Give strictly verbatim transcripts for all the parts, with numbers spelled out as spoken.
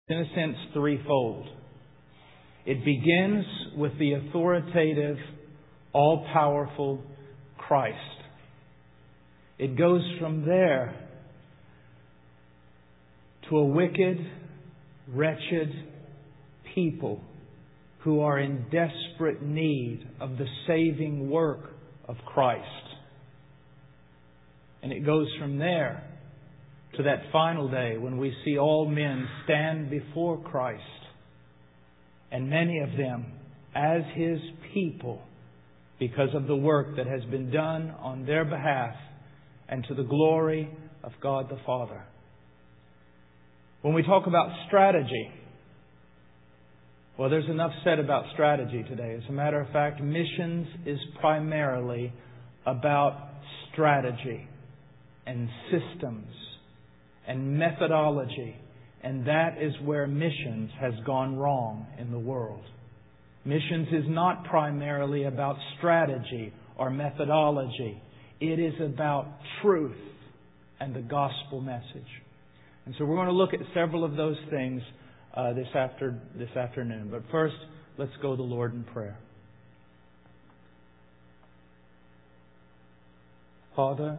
in a sense, threefold. It begins with the authoritative, all-powerful Christ. It goes from there to a wicked, wretched people who are in desperate need of the saving work of Christ. And it goes from there to that final day when we see all men stand before Christ, and many of them as His people, because of the work that has been done on their behalf and to the glory of God the Father. When we talk about strategy, well, there's enough said about strategy today. As a matter of fact, missions is primarily about strategy and systems and methodology. And that is where missions has gone wrong in the world. Missions is not primarily about strategy or methodology. It is about truth and the gospel message. And so we're going to look at several of those things uh, this after this afternoon. But first, let's go to the Lord in prayer. Father,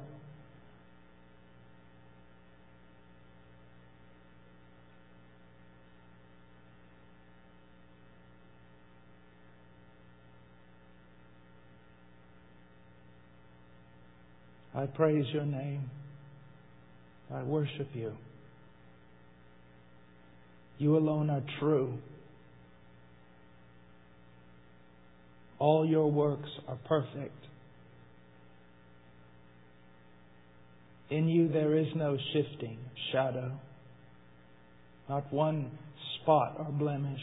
I praise Your name. I worship You. You alone are true. All Your works are perfect. In You there is no shifting shadow, not one spot or blemish.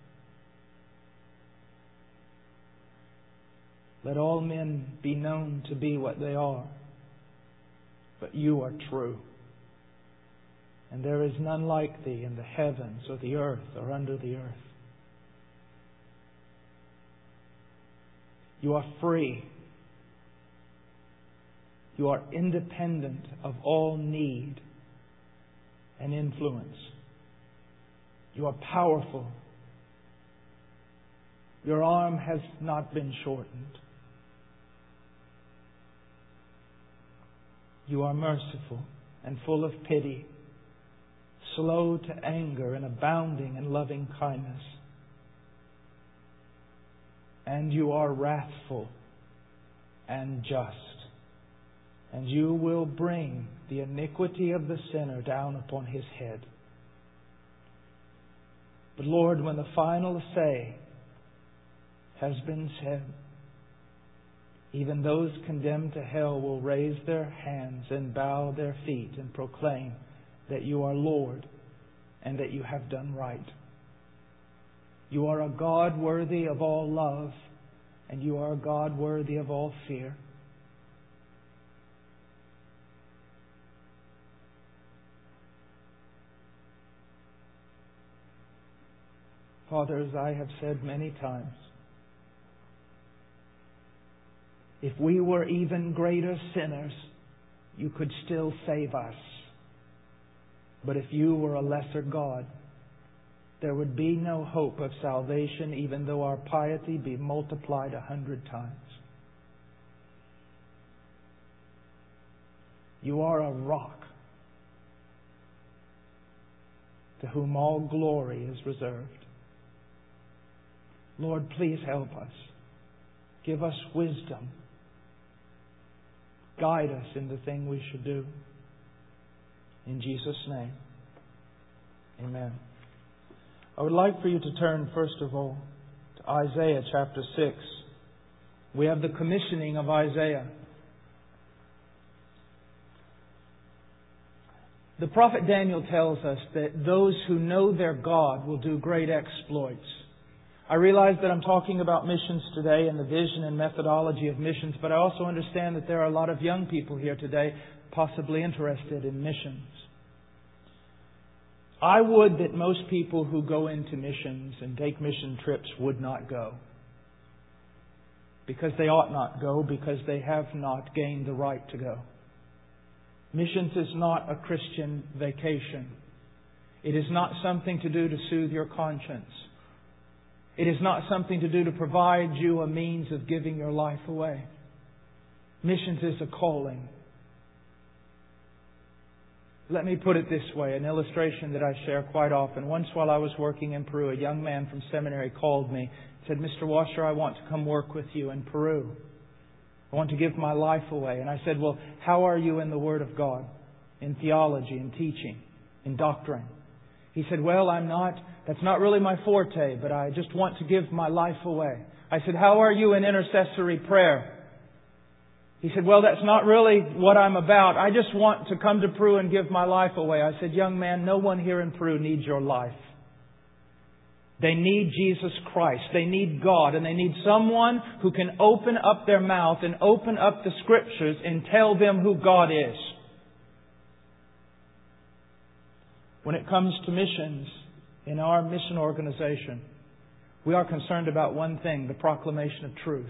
Let all men be known to be what they are. But You are true. And there is none like Thee in the heavens or the earth or under the earth. You are free. You are independent of all need and influence. You are powerful. Your arm has not been shortened. You are merciful and full of pity, slow to anger and abounding in loving kindness. And You are wrathful and just. And You will bring the iniquity of the sinner down upon his head. But Lord, when the final say has been said, even those condemned to hell will raise their hands and bow their feet and proclaim that You are Lord and that You have done right. You are a God worthy of all love, and You are a God worthy of all fear. Father, as I have said many times, if we were even greater sinners, You could still save us. But if You were a lesser God, there would be no hope of salvation, even though our piety be multiplied a hundred times. You are a rock to whom all glory is reserved. Lord, please help us. Give us wisdom. Guide us in the thing we should do. In Jesus' name, amen. I would like for you to turn, first of all, to Isaiah chapter six. We have the commissioning of Isaiah. The prophet Daniel tells us that those who know their God will do great exploits. I realize that I'm talking about missions today and the vision and methodology of missions, but I also understand that there are a lot of young people here today possibly interested in missions. I would that most people who go into missions and take mission trips would not go. Because they ought not go, because they have not gained the right to go. Missions is not a Christian vacation. It is not something to do to soothe your conscience. It is not something to do to provide you a means of giving your life away. Missions is a calling. Let me put it this way, an illustration that I share quite often. Once while I was working in Peru, a young man from seminary called me and said, Mister Washer, I want to come work with you in Peru. I want to give my life away. And I said, well, how are you in the Word of God? In theology, in teaching, in doctrine? He said, well, I'm not, that's not really my forte, but I just want to give my life away. I said, how are you in intercessory prayer? He said, well, that's not really what I'm about. I just want to come to Peru and give my life away. I said, young man, no one here in Peru needs your life. They need Jesus Christ. They need God. And they need someone who can open up their mouth and open up the Scriptures and tell them who God is. When it comes to missions in our mission organization, we are concerned about one thing, the proclamation of truth.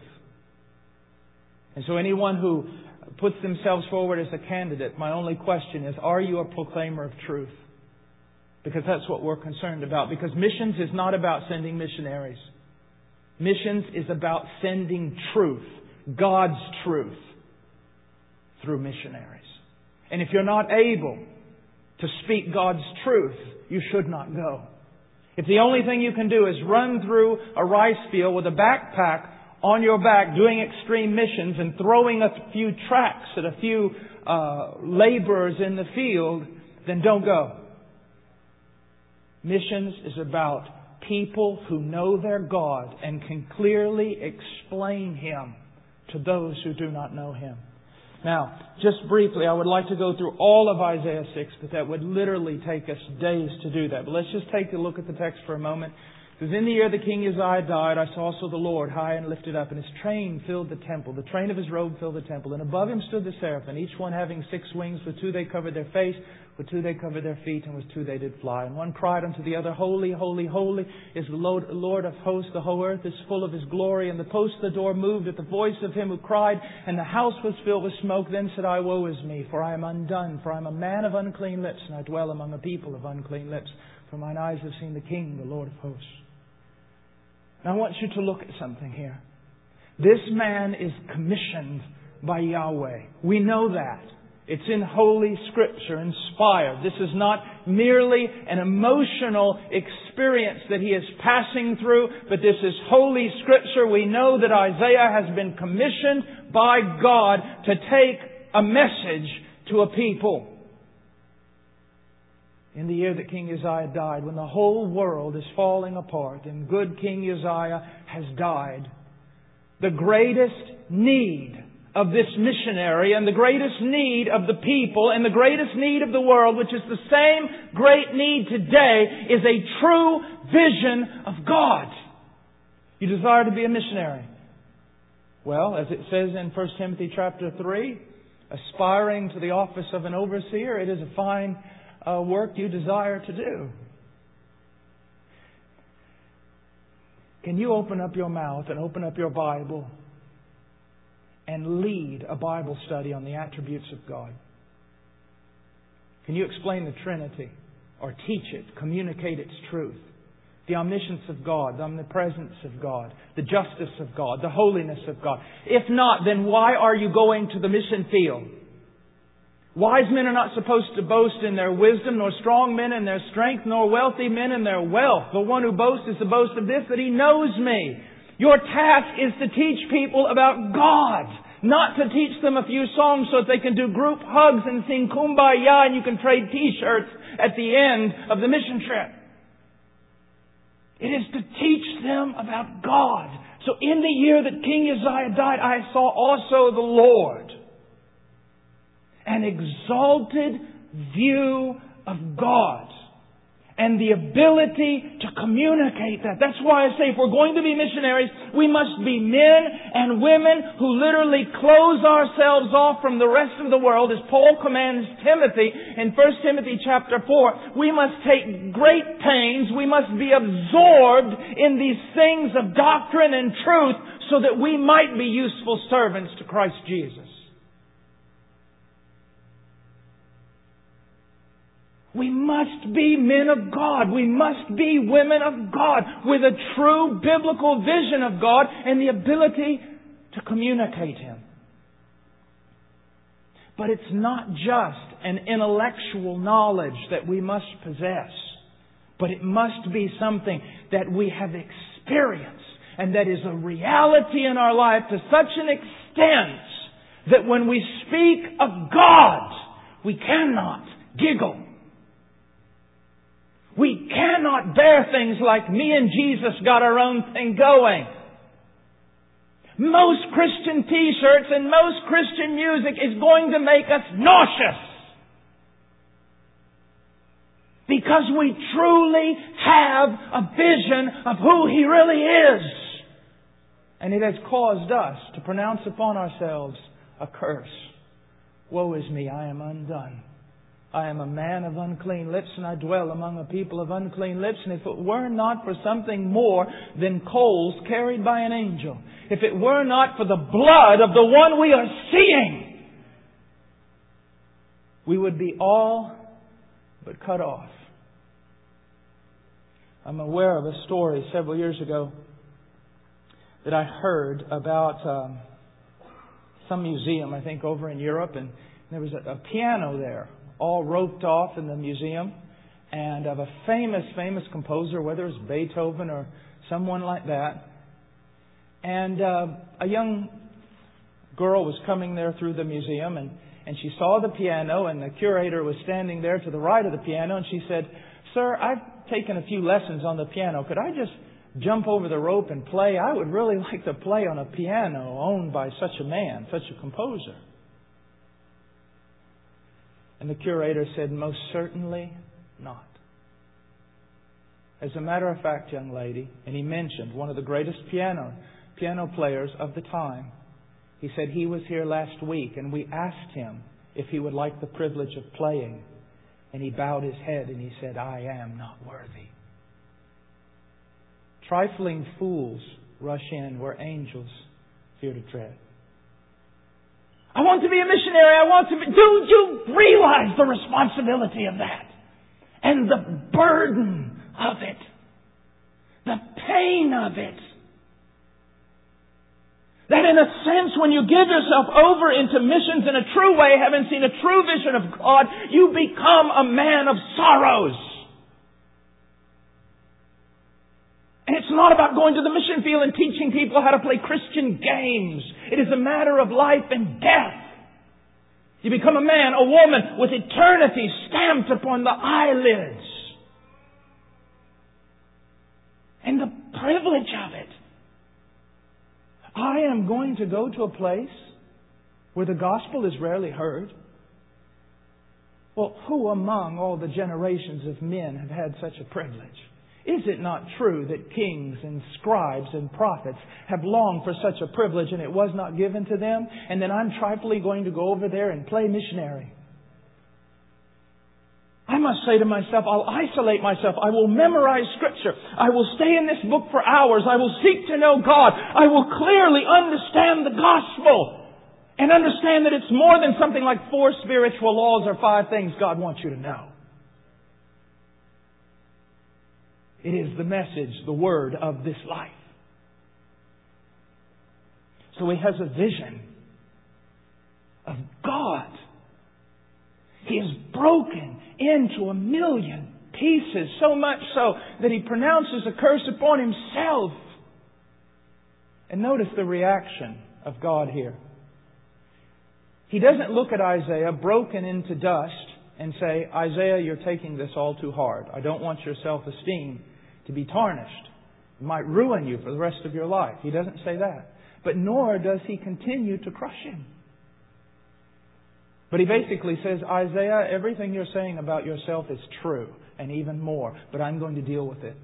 And so anyone who puts themselves forward as a candidate, my only question is, are you a proclaimer of truth? Because that's what we're concerned about. Because missions is not about sending missionaries. Missions is about sending truth, God's truth, through missionaries. And if you're not able to speak God's truth, you should not go. If the only thing you can do is run through a rice field with a backpack on your back doing extreme missions and throwing a few tracts at a few uh, laborers in the field, then don't go. Missions is about people who know their God and can clearly explain Him to those who do not know Him. Now, just briefly, I would like to go through all of Isaiah six, but that would literally take us days to do that. But let's just take a look at the text for a moment. It says, in the year that King Uzziah died, I saw also the Lord high and lifted up, and His train filled the temple. The train of His robe filled the temple. And above Him stood the seraphim, each one having six wings. With two they covered their face, with two they covered their feet, and with two they did fly. And one cried unto the other, Holy, holy, holy is the Lord of hosts. The whole earth is full of His glory. And the posts of the door moved at the voice of Him who cried, and the house was filled with smoke. Then said I, Woe is me, for I am undone, for I am a man of unclean lips, and I dwell among a people of unclean lips. For mine eyes have seen the King, the Lord of hosts. Now I want you to look at something here. This man is commissioned by Yahweh. We know that. It's in Holy Scripture, inspired. This is not merely an emotional experience that he is passing through, but this is Holy Scripture. We know that Isaiah has been commissioned by God to take a message to a people. In the year that King Uzziah died, when the whole world is falling apart and good King Uzziah has died, the greatest need of this missionary and the greatest need of the people and the greatest need of the world, which is the same great need today, is a true vision of God. You desire to be a missionary. Well, as it says in First Timothy chapter three, aspiring to the office of an overseer, it is a fine uh, work you desire to do. Can you open up your mouth and open up your Bible and lead a Bible study on the attributes of God? Can you explain the Trinity or teach it, communicate its truth? The omniscience of God, the omnipresence of God, the justice of God, the holiness of God. If not, then why are you going to the mission field? Wise men are not supposed to boast in their wisdom, nor strong men in their strength, nor wealthy men in their wealth. The one who boasts is to boast of this, that he knows me. Your task is to teach people about God, not to teach them a few songs so that they can do group hugs and sing Kumbaya and you can trade T-shirts at the end of the mission trip. It is to teach them about God. So in the year that King Uzziah died, I saw also the Lord. An exalted view of God. And the ability to communicate that. That's why I say if we're going to be missionaries, we must be men and women who literally close ourselves off from the rest of the world, as Paul commands Timothy in First Timothy chapter four. We must take great pains. We must be absorbed in these things of doctrine and truth so that we might be useful servants to Christ Jesus. We must be men of God. We must be women of God with a true biblical vision of God and the ability to communicate Him. But it's not just an intellectual knowledge that we must possess, but it must be something that we have experienced and that is a reality in our life to such an extent that when we speak of God, we cannot giggle. We cannot bear things like me and Jesus got our own thing going. Most Christian t-shirts and most Christian music is going to make us nauseous. Because we truly have a vision of who He really is. And it has caused us to pronounce upon ourselves a curse. Woe is me, I am undone. I am a man of unclean lips, and I dwell among a people of unclean lips. And if it were not for something more than coals carried by an angel, if it were not for the blood of the one we are seeing, we would be all but cut off. I'm aware of a story several years ago that I heard about um, some museum, I think over in Europe, and there was a, a piano there, all roped off in the museum, and of a famous, famous composer, whether it was Beethoven or someone like that. And uh, a young girl was coming there through the museum, and, and she saw the piano, and the curator was standing there to the right of the piano, and she said, "Sir, I've taken a few lessons on the piano. Could I just jump over the rope and play? I would really like to play on a piano owned by such a man, such a composer." And the curator said, "Most certainly not." As a matter of fact, young lady, and he mentioned one of the greatest piano piano players of the time. He said he was here last week, and we asked him if he would like the privilege of playing. And he bowed his head and he said, "I am not worthy." Trifling fools rush in where angels fear to tread. I want to be a missionary. I want to be... Do you realize the responsibility of that? And the burden of it. The pain of it. That in a sense, when you give yourself over into missions in a true way, having seen a true vision of God, you become a man of sorrows. And it's not about going to the mission field and teaching people how to play Christian games. It is a matter of life and death. You become a man, a woman with eternity stamped upon the eyelids. And the privilege of it. I am going to go to a place where the gospel is rarely heard. Well, who among all the generations of men have had such a privilege? Is it not true that kings and scribes and prophets have longed for such a privilege and it was not given to them? And then I'm trifling going to go over there and play missionary. I must say to myself, I'll isolate myself. I will memorize Scripture. I will stay in this book for hours. I will seek to know God. I will clearly understand the gospel and understand that it's more than something like four spiritual laws or five things God wants you to know. It is the message, the word of this life. So he has a vision of God. He is broken into a million pieces, so much so that he pronounces a curse upon himself. And notice the reaction of God here. He doesn't look at Isaiah broken into dust and say, "Isaiah, you're taking this all too hard. I don't want your self-esteem to be tarnished. It might ruin you for the rest of your life." He doesn't say that. But nor does he continue to crush him. But he basically says, "Isaiah, everything you're saying about yourself is true, and even more, but I'm going to deal with it.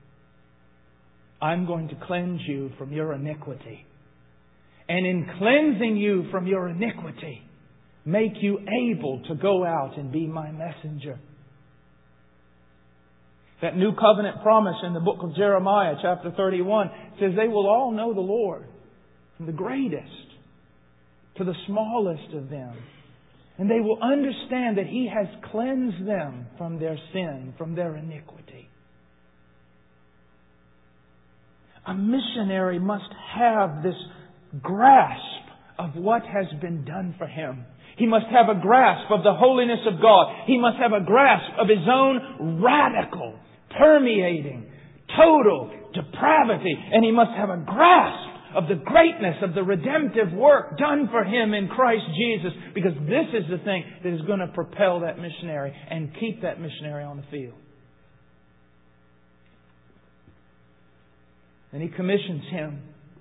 I'm going to cleanse you from your iniquity. And in cleansing you from your iniquity, make you able to go out and be my messenger." That new covenant promise in the book of Jeremiah, chapter thirty-one, says they will all know the Lord, from the greatest to the smallest of them. And they will understand that He has cleansed them from their sin, from their iniquity. A missionary must have this grasp of what has been done for him. He must have a grasp of the holiness of God. He must have a grasp of his own radical, permeating, total depravity. And he must have a grasp of the greatness of the redemptive work done for him in Christ Jesus. Because this is the thing that is going to propel that missionary and keep that missionary on the field. And He commissions him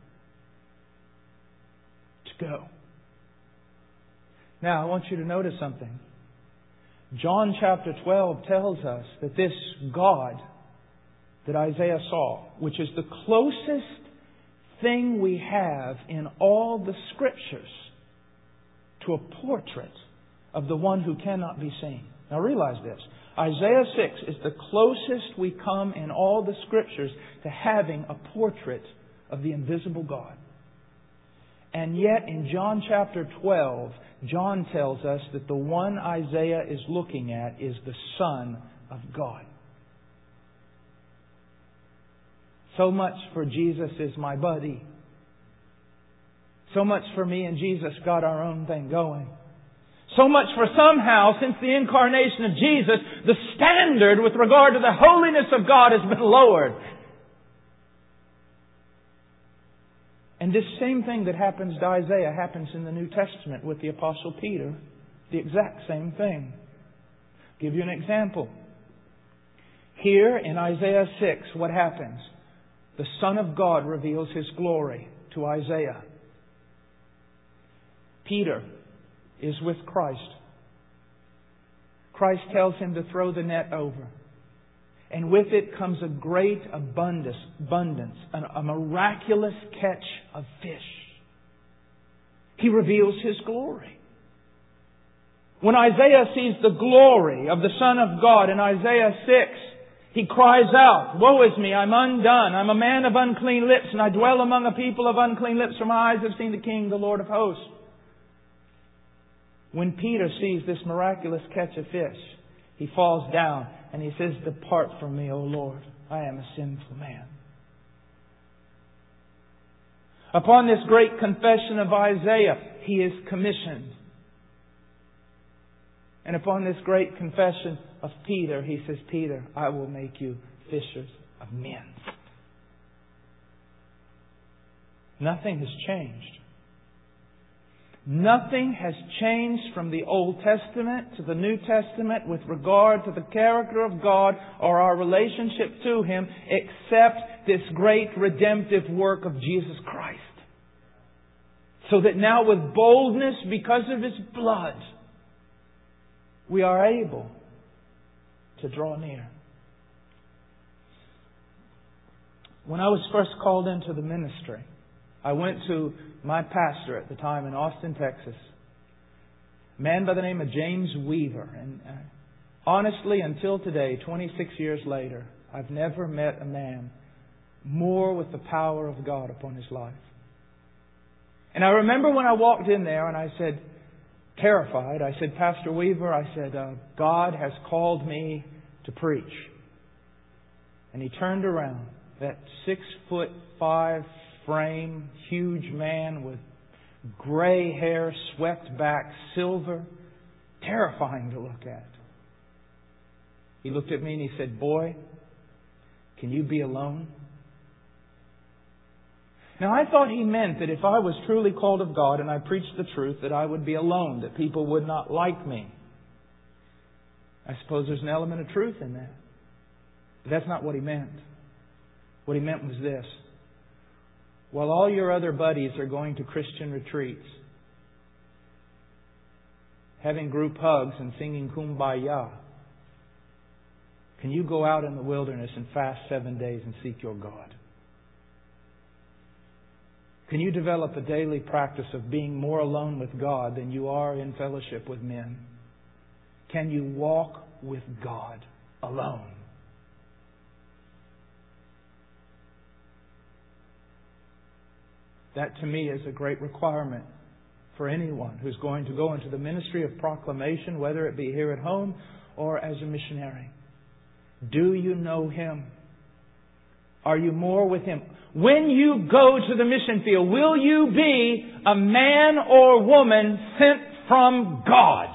to go. Now, I want you to notice something. John chapter twelve tells us that this God that Isaiah saw, which is the closest thing we have in all the Scriptures to a portrait of the one who cannot be seen. Now realize this. Isaiah six is the closest we come in all the Scriptures to having a portrait of the invisible God. And yet in John chapter twelve, John tells us that the one Isaiah is looking at is the Son of God. So much for Jesus is my buddy. So much for me and Jesus got our own thing going. So much for somehow, since the incarnation of Jesus, the standard with regard to the holiness of God has been lowered. And this same thing that happens to Isaiah happens in the New Testament with the Apostle Peter. The exact same thing. I'll give you an example. Here in Isaiah six, what happens? The Son of God reveals His glory to Isaiah. Peter is with Christ. Christ tells him to throw the net over. And with it comes a great abundance, abundance, a miraculous catch of fish. He reveals His glory. When Isaiah sees the glory of the Son of God in Isaiah six, he cries out, "Woe is me, I'm undone. I'm a man of unclean lips, and I dwell among a people of unclean lips, for my eyes have seen the King, the Lord of hosts." When Peter sees this miraculous catch of fish, he falls down and he says, "Depart from me, O Lord. I am a sinful man." Upon this great confession of Isaiah, he is commissioned. And upon this great confession of Peter, he says, "Peter, I will make you fishers of men." Nothing has changed. Nothing has changed from the Old Testament to the New Testament with regard to the character of God or our relationship to Him, except this great redemptive work of Jesus Christ. So that now with boldness, because of His blood, we are able to draw near. When I was first called into the ministry, I went to my pastor at the time in Austin, Texas, a man by the name of James Weaver. And uh, honestly, until today, twenty-six years later, I've never met a man more with the power of God upon his life. And I remember when I walked in there and I said, terrified, I said, "Pastor Weaver," I said, uh, "God has called me to preach." And he turned around, that six foot five frame, huge man with gray hair, swept back, silver, terrifying to look at. He looked at me and he said, "Boy, can you be alone?" Now I thought he meant that if I was truly called of God and I preached the truth, that I would be alone, that people would not like me. I suppose there's an element of truth in that. But that's not what he meant. What he meant was this. While all your other buddies are going to Christian retreats, having group hugs and singing Kumbaya, can you go out in the wilderness and fast seven days and seek your God? Can you develop a daily practice of being more alone with God than you are in fellowship with men? Can you walk with God alone? That to me is a great requirement for anyone who's going to go into the ministry of proclamation, whether it be here at home or as a missionary. Do you know Him? Are you more with Him? When you go to the mission field, will you be a man or woman sent from God?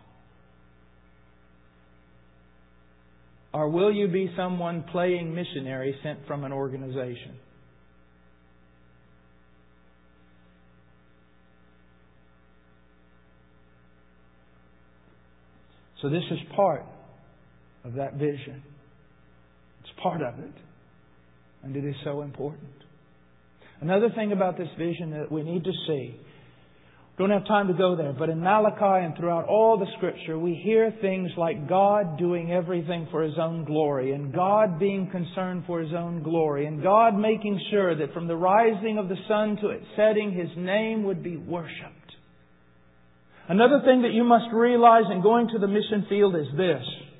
Or will you be someone playing missionary sent from an organization? So this is part of that vision. It's part of it. And it is so important. Another thing about this vision that we need to see, don't have time to go there, but in Malachi and throughout all the Scripture, we hear things like God doing everything for His own glory, and God being concerned for His own glory, and God making sure that from the rising of the sun to its setting, His name would be worshipped. Another thing that you must realize in going to the mission field is this.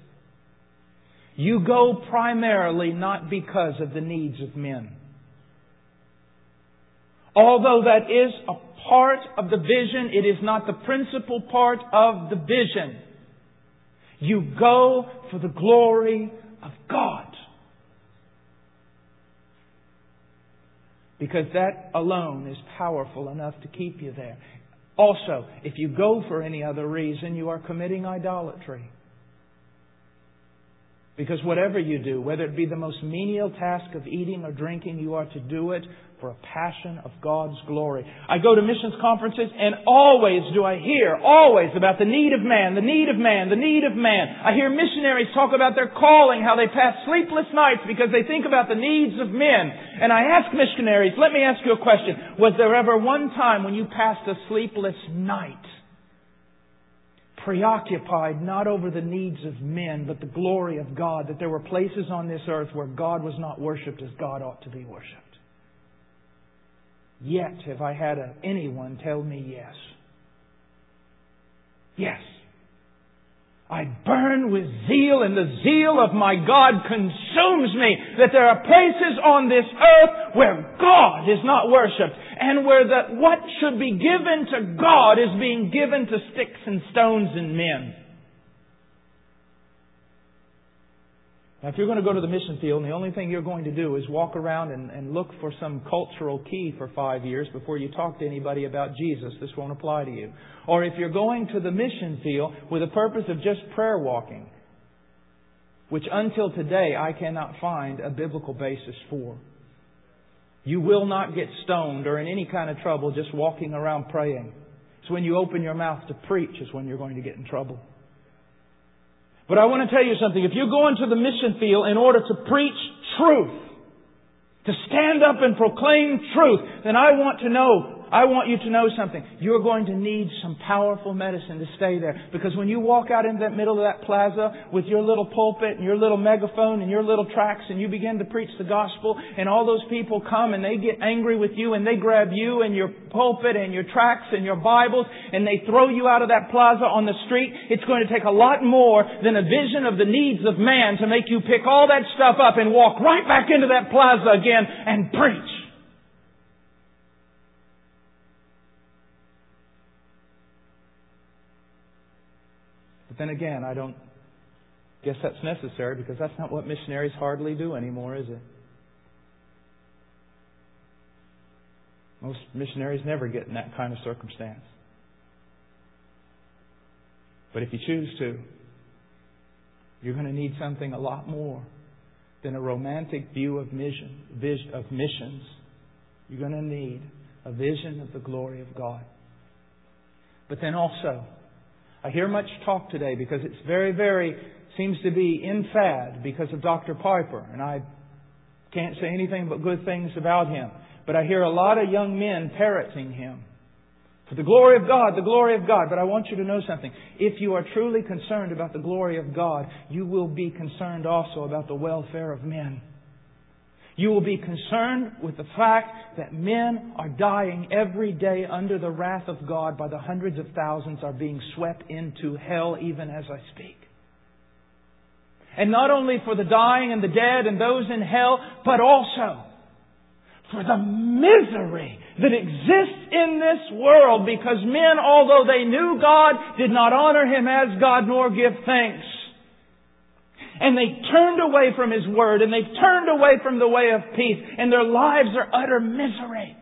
You go primarily not because of the needs of men. Although that is a part of the vision, it is not the principal part of the vision. You go for the glory of God. Because that alone is powerful enough to keep you there. Also, if you go for any other reason, you are committing idolatry. Because whatever you do, whether it be the most menial task of eating or drinking, you are to do it for a passion of God's glory. I go to missions conferences and always do I hear, always about the need of man, the need of man, the need of man. I hear missionaries talk about their calling, how they pass sleepless nights because they think about the needs of men. And I ask missionaries, let me ask you a question. Was there ever one time when you passed a sleepless night, preoccupied not over the needs of men, but the glory of God, that there were places on this earth where God was not worshipped as God ought to be worshipped? Yet have I had a, anyone tell me yes. Yes. I burn with zeal, and the zeal of my God consumes me, that there are places on this earth where God is not worshipped, and where the, what should be given to God is being given to sticks and stones and men. Now, if you're going to go to the mission field and the only thing you're going to do is walk around and, and look for some cultural key for five years before you talk to anybody about Jesus, this won't apply to you. Or if you're going to the mission field with the purpose of just prayer walking, which until today I cannot find a biblical basis for. You will not get stoned or in any kind of trouble just walking around praying. It's when you open your mouth to preach is when you're going to get in trouble. But I want to tell you something. If you go into the mission field in order to preach truth, to stand up and proclaim truth, then I want to know, I want you to know something. You're going to need some powerful medicine to stay there. Because when you walk out into that middle of that plaza with your little pulpit and your little megaphone and your little tracts and you begin to preach the gospel, and all those people come and they get angry with you and they grab you and your pulpit and your tracts and your Bibles and they throw you out of that plaza on the street, it's going to take a lot more than a vision of the needs of man to make you pick all that stuff up and walk right back into that plaza again and preach. But then again, I don't guess that's necessary because that's not what missionaries hardly do anymore, is it? Most missionaries never get in that kind of circumstance. But if you choose to, you're going to need something a lot more than a romantic view of mission, of missions. You're going to need a vision of the glory of God. But then also, I hear much talk today because it's very, very, seems to be in fad because of Doctor Piper. And I can't say anything but good things about him. But I hear a lot of young men parroting him. For the glory of God, the glory of God. But I want you to know something. If you are truly concerned about the glory of God, you will be concerned also about the welfare of men. You will be concerned with the fact that men are dying every day under the wrath of God by the hundreds of thousands are being swept into hell even as I speak. And not only for the dying and the dead and those in hell, but also for the misery that exists in this world because men, although they knew God, did not honor Him as God nor give thanks. And they turned away from His Word, and they've turned away from the way of peace, and their lives are utter misery.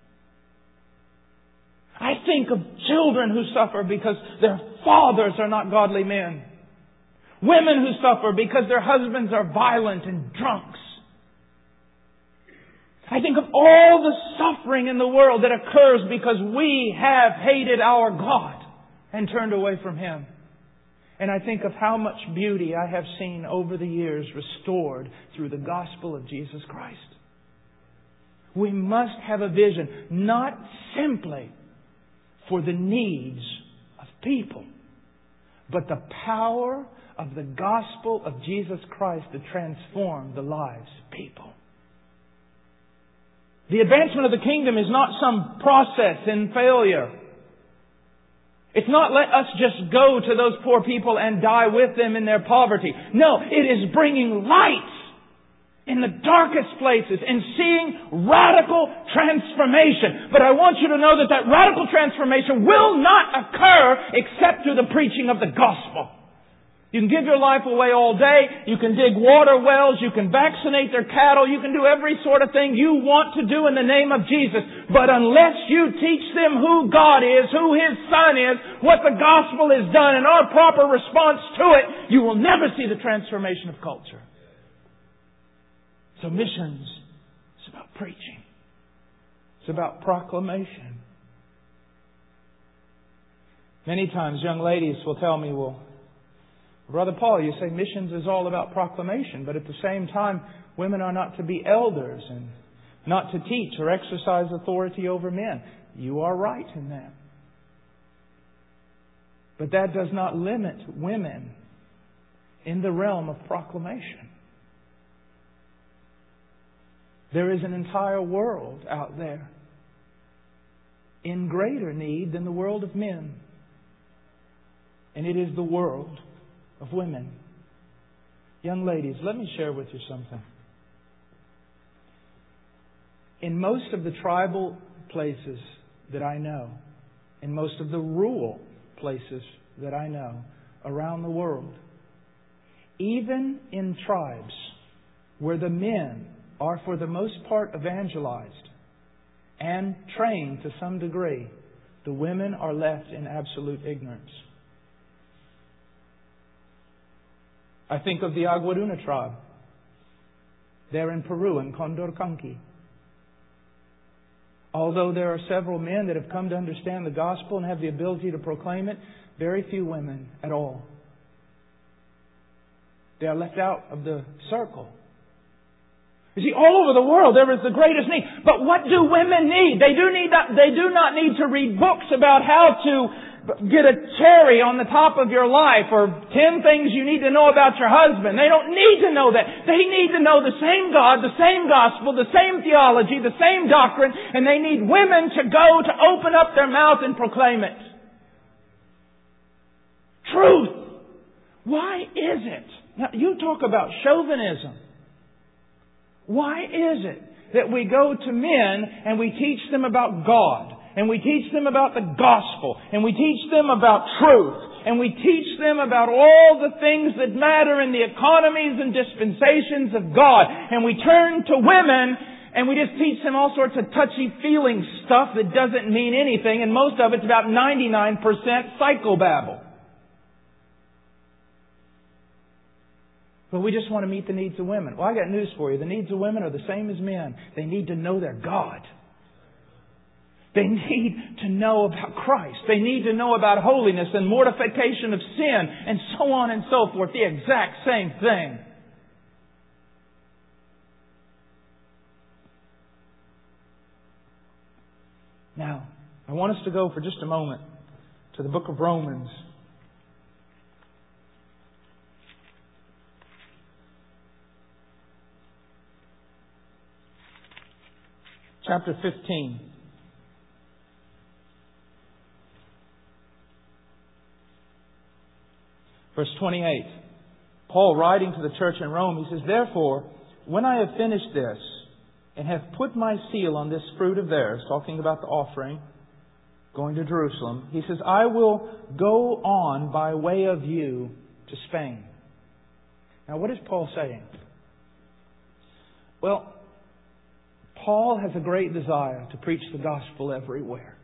I think of children who suffer because their fathers are not godly men. Women who suffer because their husbands are violent and drunks. I think of all the suffering in the world that occurs because we have hated our God and turned away from Him. And I think of how much beauty I have seen over the years restored through the gospel of Jesus Christ. We must have a vision, not simply for the needs of people, but the power of the gospel of Jesus Christ to transform the lives of people. The advancement of the kingdom is not some process in failure. It's not let us just go to those poor people and die with them in their poverty. No, it is bringing light in the darkest places and seeing radical transformation. But I want you to know that that radical transformation will not occur except through the preaching of the gospel. You can give your life away all day. You can dig water wells. You can vaccinate their cattle. You can do every sort of thing you want to do in the name of Jesus. But unless you teach them who God is, who His Son is, what the gospel has done, and our proper response to it, you will never see the transformation of culture. So missions is about preaching. It's about proclamation. Many times young ladies will tell me, well, Brother Paul, you say missions is all about proclamation, but at the same time, women are not to be elders and not to teach or exercise authority over men. You are right in that. But that does not limit women in the realm of proclamation. There is an entire world out there in greater need than the world of men. And it is the world of women. Young ladies, let me share with you something. In most of the tribal places that I know, in most of the rural places that I know around the world, even in tribes where the men are for the most part evangelized and trained to some degree, the women are left in absolute ignorance. I think of the Aguaruna tribe. They're in Peru, in Condorcanqui. Although there are several men that have come to understand the gospel and have the ability to proclaim it, very few women at all. They are left out of the circle. You see, all over the world there is the greatest need. But what do women need? They do need that, they do not need to read books about how to get a cherry on the top of your life or ten things you need to know about your husband. They don't need to know that. They need to know the same God, the same gospel, the same theology, the same doctrine, and they need women to go to open up their mouth and proclaim it. Truth. Why is it? Now, you talk about chauvinism. Why is it that we go to men and we teach them about God, and we teach them about the gospel, and we teach them about truth, and we teach them about all the things that matter in the economies and dispensations of God, and we turn to women and we just teach them all sorts of touchy-feeling stuff that doesn't mean anything, and most of it's about ninety-nine percent psychobabble. But we just want to meet the needs of women. Well, I got news for you. The needs of women are the same as men. They need to know their God. They need to know about Christ. They need to know about holiness and mortification of sin and so on and so forth. The exact same thing. Now, I want us to go for just a moment to the book of Romans. Chapter fifteen. Verse twenty-eight. Paul, writing to the church in Rome, he says, "Therefore, when I have finished this, and have put my seal on this fruit of theirs, talking about the offering, going to Jerusalem, he says, I will go on by way of you to Spain. Now, what is Paul saying? Well, Paul has a great desire to preach the gospel everywhere.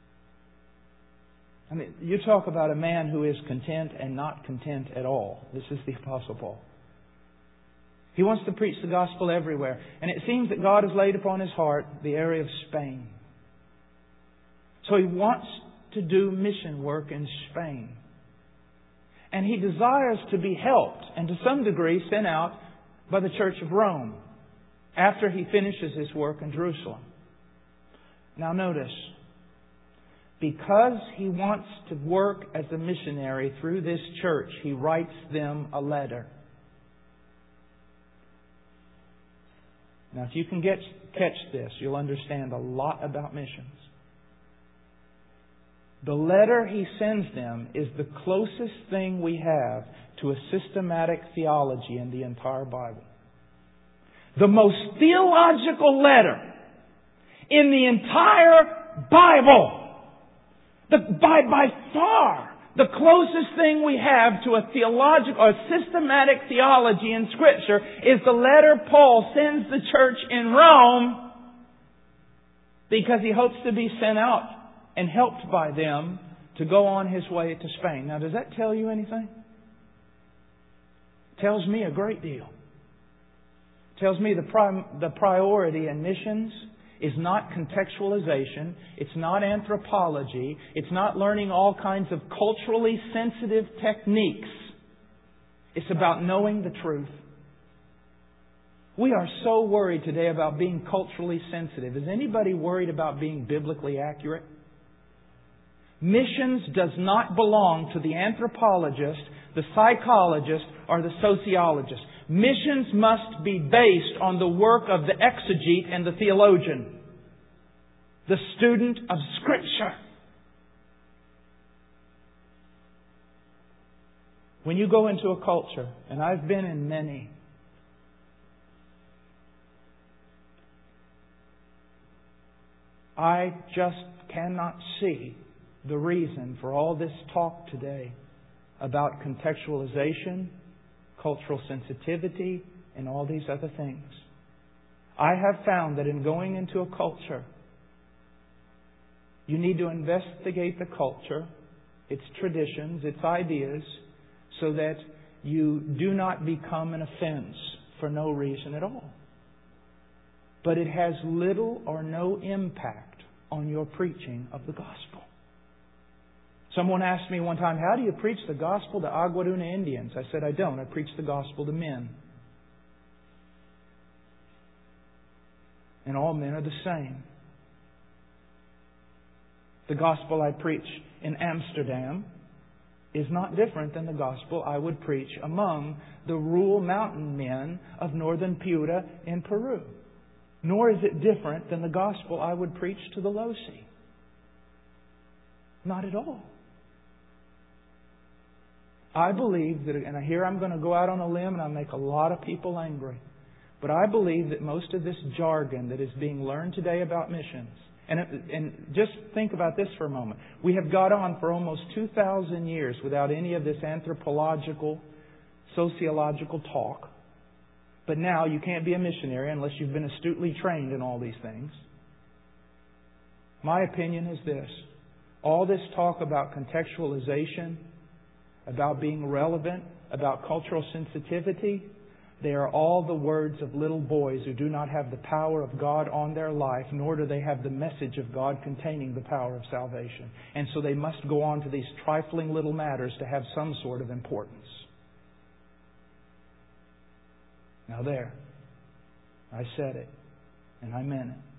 I mean, you talk about a man who is content and not content at all. This is the Apostle Paul. He wants to preach the gospel everywhere. And it seems that God has laid upon his heart the area of Spain. So he wants to do mission work in Spain. And he desires to be helped and to some degree sent out by the Church of Rome after he finishes his work in Jerusalem. Now notice, because he wants to work as a missionary through this church, he writes them a letter. Now, if you can get, catch this, you'll understand a lot about missions. The letter he sends them is the closest thing we have to a systematic theology in the entire Bible. The most theological letter in the entire Bible. The, by, by far, the closest thing we have to a theological or systematic theology in Scripture is the letter Paul sends the church in Rome because he hopes to be sent out and helped by them to go on his way to Spain. Now, does that tell you anything? It tells me a great deal. It tells me the, prim- the priority in missions is not contextualization. It's not anthropology. It's not learning all kinds of culturally sensitive techniques. It's about knowing the truth. We are so worried today about being culturally sensitive. Is anybody worried about being biblically accurate? Missions does not belong to the anthropologist, the psychologist, or the sociologist. Missions must be based on the work of the exegete and the theologian, the student of Scripture. When you go into a culture, and I've been in many, I just cannot see the reason for all this talk today about contextualization, cultural sensitivity, and all these other things. I have found that in going into a culture, you need to investigate the culture, its traditions, its ideas, so that you do not become an offense for no reason at all. But it has little or no impact on your preaching of the gospel. Someone asked me one time, how do you preach the gospel to Aguaduna Indians? I said, I don't. I preach the gospel to men. And all men are the same. The gospel I preach in Amsterdam is not different than the gospel I would preach among the rural mountain men of northern Piura in Peru. Nor is it different than the gospel I would preach to the Losi. Not at all. I believe that, and here I'm going to go out on a limb and I'll make a lot of people angry, but I believe that most of this jargon that is being learned today about missions, and, and just think about this for a moment. We have got on for almost two thousand years without any of this anthropological, sociological talk. But now you can't be a missionary unless you've been astutely trained in all these things. My opinion is this. All this talk about contextualization, about being relevant, about cultural sensitivity, they are all the words of little boys who do not have the power of God on their life, nor do they have the message of God containing the power of salvation. And so they must go on to these trifling little matters to have some sort of importance. Now there, I said it, and I meant it.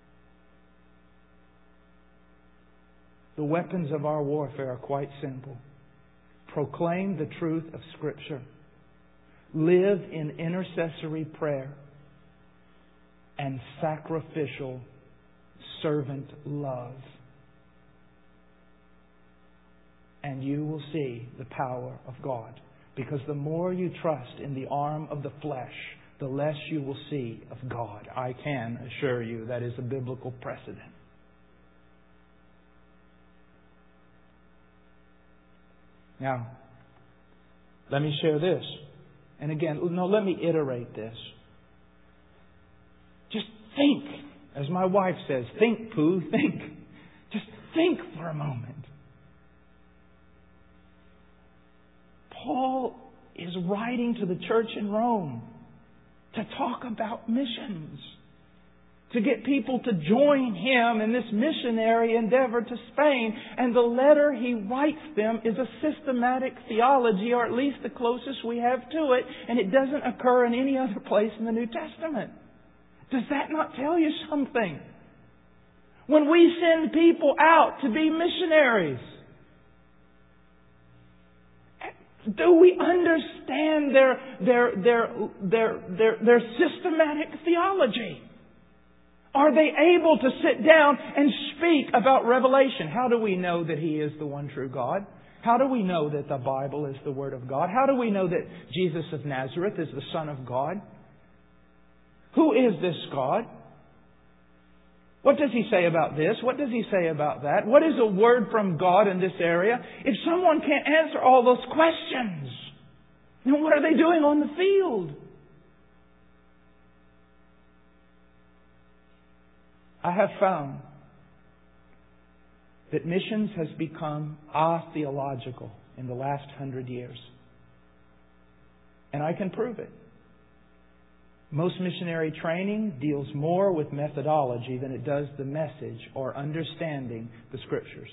The weapons of our warfare are quite simple. Proclaim the truth of Scripture. Live in intercessory prayer and sacrificial servant love. And you will see the power of God. Because the more you trust in the arm of the flesh the less you will see of God. I can assure you that is a biblical precedent. Now, let me share this. And again, no, let me iterate this. Just think, as my wife says, think, Pooh, think. Just think for a moment. Paul is writing to the church in Rome to talk about missions, to get people to join him in this missionary endeavor to Spain. And the letter he writes them is a systematic theology, or at least the closest we have to it, and it doesn't occur in any other place in the New Testament. Does that not tell you something? When we send people out to be missionaries, do we understand their, their, their, their, their, their systematic theology? Are they able to sit down and speak about revelation? How do we know that He is the one true God? How do we know that the Bible is the Word of God? How do we know that Jesus of Nazareth is the Son of God? Who is this God? What does He say about this? What does He say about that? What is a word from God in this area? If someone can't answer all those questions, then what are they doing on the field? I have found that missions has become atheological in the last hundred years. And I can prove it. Most missionary training deals more with methodology than it does the message or understanding the Scriptures.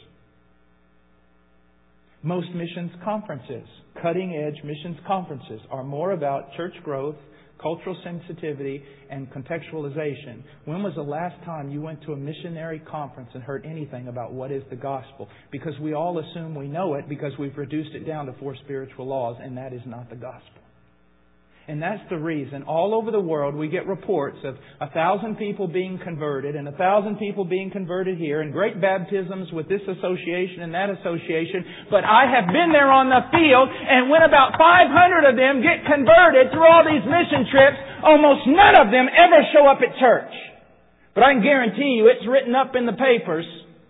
Most missions conferences, cutting-edge missions conferences, are more about church growth, cultural sensitivity, and contextualization. When was the last time you went to a missionary conference and heard anything about what is the gospel? Because we all assume we know it because we've reduced it down to four spiritual laws, and that is not the gospel. And that's the reason all over the world we get reports of a thousand people being converted and a thousand people being converted here and great baptisms with this association and that association. But I have been there on the field, and when about five hundred of them get converted through all these mission trips, almost none of them ever show up at church. But I can guarantee you it's written up in the papers.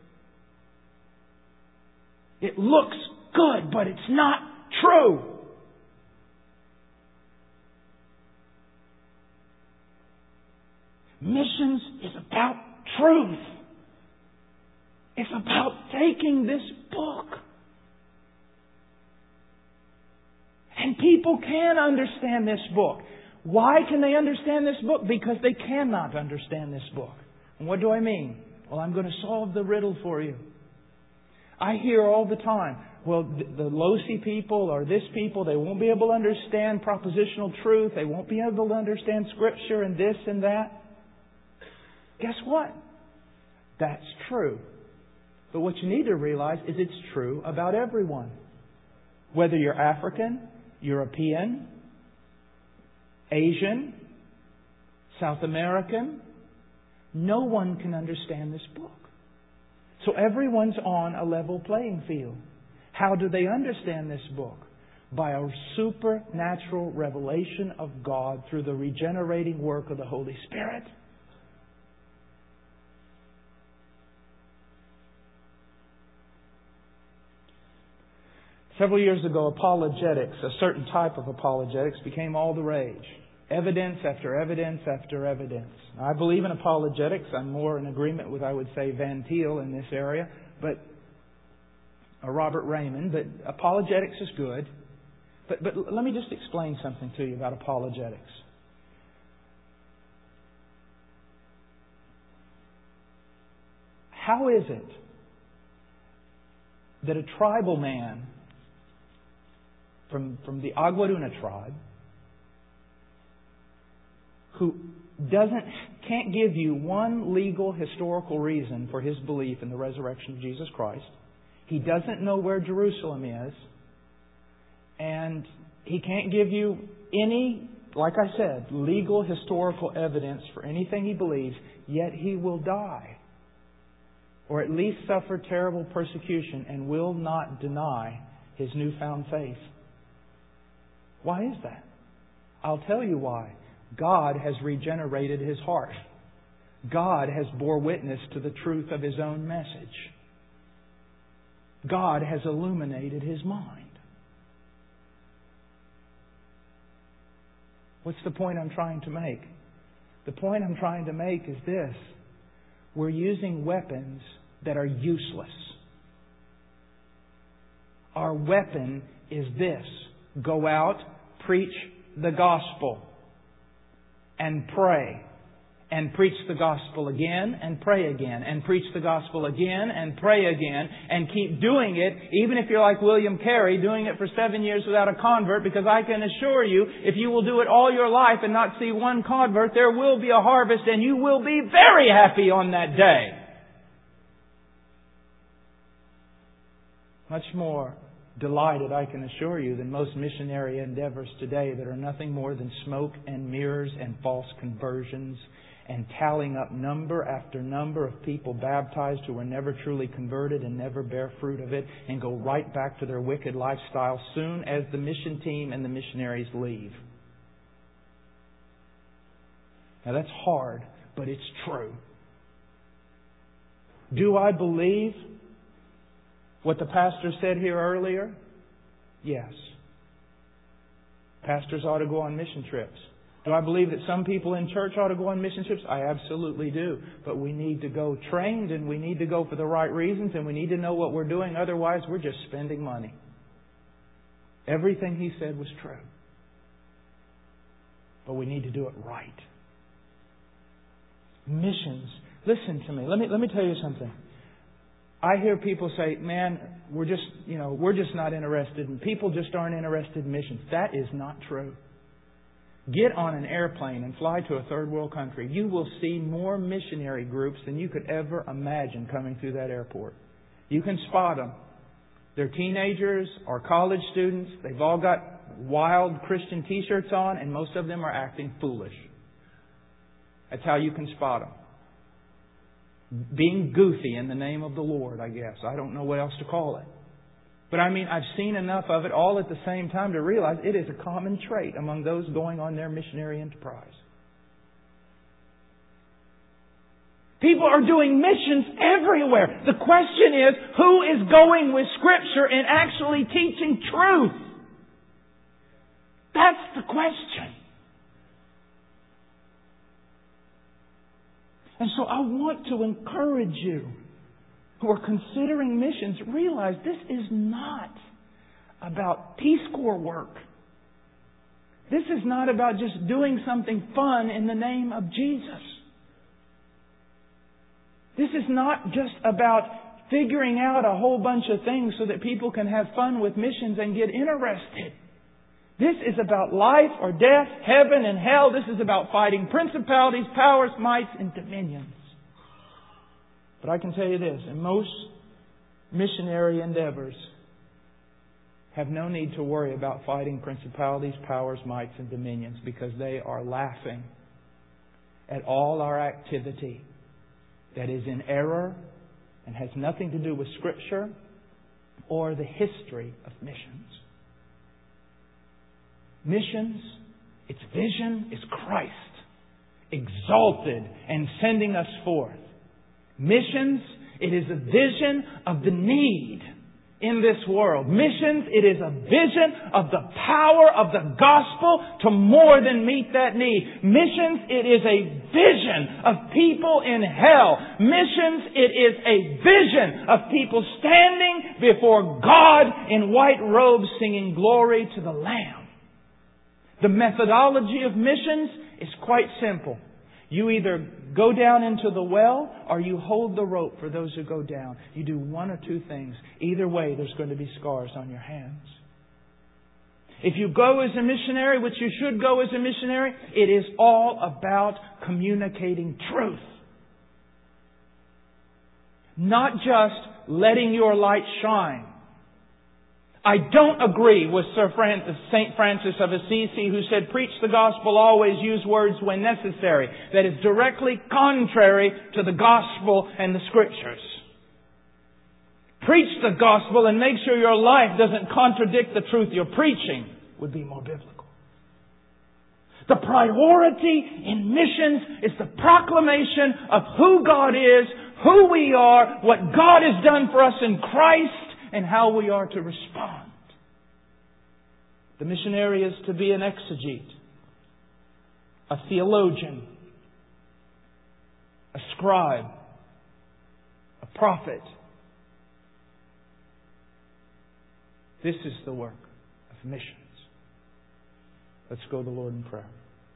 It looks good, but it's not true. Missions is about truth. It's about taking this book. And people can understand this book. Why can they understand this book? Because they cannot understand this book. And what do I mean? Well, I'm going to solve the riddle for you. I hear all the time, well, the Losi people or this people, they won't be able to understand propositional truth. They won't be able to understand Scripture and this and that. Guess what? That's true. But what you need to realize is it's true about everyone. Whether you're African, European, Asian, South American, no one can understand this book. So everyone's on a level playing field. How do they understand this book? By a supernatural revelation of God through the regenerating work of the Holy Spirit. Several years ago, apologetics, a certain type of apologetics, became all the rage. Evidence after evidence after evidence. Now, I believe in apologetics. I'm more in agreement with, I would say, Van Til in this area, but or Robert Raymond. But apologetics is good. But but let me just explain something to you about apologetics. How is it that a tribal man From, from the Aguaruna tribe, who doesn't, can't give you one legal historical reason for his belief in the resurrection of Jesus Christ. He doesn't know where Jerusalem is. And he can't give you any, like I said, legal historical evidence for anything he believes, yet he will die. Or at least suffer terrible persecution and will not deny his newfound faith. Why is that? I'll tell you why. God has regenerated his heart. God has bore witness to the truth of his own message. God has illuminated his mind. What's the point I'm trying to make? The point I'm trying to make is this. We're using weapons that are useless. Our weapon is this. Go out, preach the gospel, and pray. And preach the gospel again, and pray again. And preach the gospel again, and pray again. And keep doing it, even if you're like William Carey, doing it for seven years without a convert. Because I can assure you, if you will do it all your life and not see one convert, there will be a harvest, and you will be very happy on that day. Much more delighted, I can assure you, than most missionary endeavors today that are nothing more than smoke and mirrors and false conversions, and tallying up number after number of people baptized who were never truly converted and never bear fruit of it, and go right back to their wicked lifestyle soon as the mission team and the missionaries leave. Now that's hard, but it's true. Do I believe what the pastor said here earlier? Yes. Pastors ought to go on mission trips. Do I believe that some people in church ought to go on mission trips? I absolutely do. But we need to go trained, and we need to go for the right reasons, and we need to know what we're doing. Otherwise, we're just spending money. Everything he said was true. But we need to do it right. Missions. Listen to me. Let me, let me tell you something. I hear people say, man, we're just, you know, we're just not interested, and people just aren't interested in missions. That is not true. Get on an airplane and fly to a third world country. You will see more missionary groups than you could ever imagine coming through that airport. You can spot them. They're teenagers or college students. They've all got wild Christian t-shirts on, and most of them are acting foolish. That's how you can spot them. Being goofy in the name of the Lord, I guess. I don't know what else to call it. But I mean, I've seen enough of it all at the same time to realize it is a common trait among those going on their missionary enterprise. People are doing missions everywhere. The question is, who is going with Scripture and actually teaching truth? That's the question. And so I want to encourage you who are considering missions, realize this is not about Peace Corps work. This is not about just doing something fun in the name of Jesus. This is not just about figuring out a whole bunch of things so that people can have fun with missions and get interested. This is about life or death, heaven and hell. This is about fighting principalities, powers, mights, and dominions. But I can tell you this, in most missionary endeavors have no need to worry about fighting principalities, powers, mights, and dominions, because they are laughing at all our activity that is in error and has nothing to do with Scripture or the history of missions. Missions, its vision is Christ, exalted and sending us forth. Missions, it is a vision of the need in this world. Missions, it is a vision of the power of the gospel to more than meet that need. Missions, it is a vision of people in hell. Missions, it is a vision of people standing before God in white robes singing glory to the Lamb. The methodology of missions is quite simple. You either go down into the well or you hold the rope for those who go down. You do one or two things. Either way, there's going to be scars on your hands. If you go as a missionary, which you should go as a missionary, it is all about communicating truth. Not just letting your light shine. I don't agree with Sir Francis, Saint Francis of Assisi, who said, preach the gospel, always use words when necessary. That is directly contrary to the gospel and the Scriptures. Preach the gospel and make sure your life doesn't contradict the truth you're preaching would be more biblical. The priority in missions is the proclamation of who God is, who we are, what God has done for us in Christ, and how we are to respond. The missionary is to be an exegete, a theologian, a scribe, a prophet. This is the work of missions. Let's go to the Lord in prayer.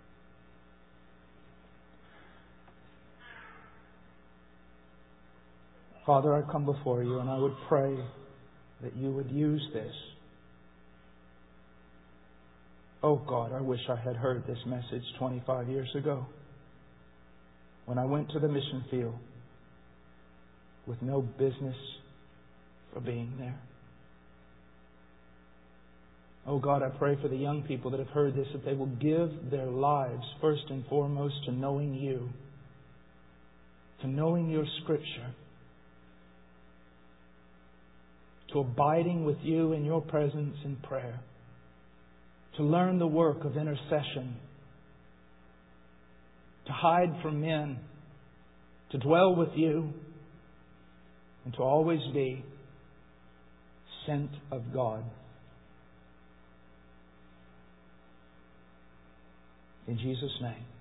Father, I come before you and I would pray that you would use this. Oh God, I wish I had heard this message twenty-five years ago when I went to the mission field with no business for being there. Oh God, I pray for the young people that have heard this, that they will give their lives first and foremost to knowing you, to knowing your Scripture, to abiding with you in your presence in prayer, to learn the work of intercession, to hide from men, to dwell with you, and to always be sent of God. In Jesus' name.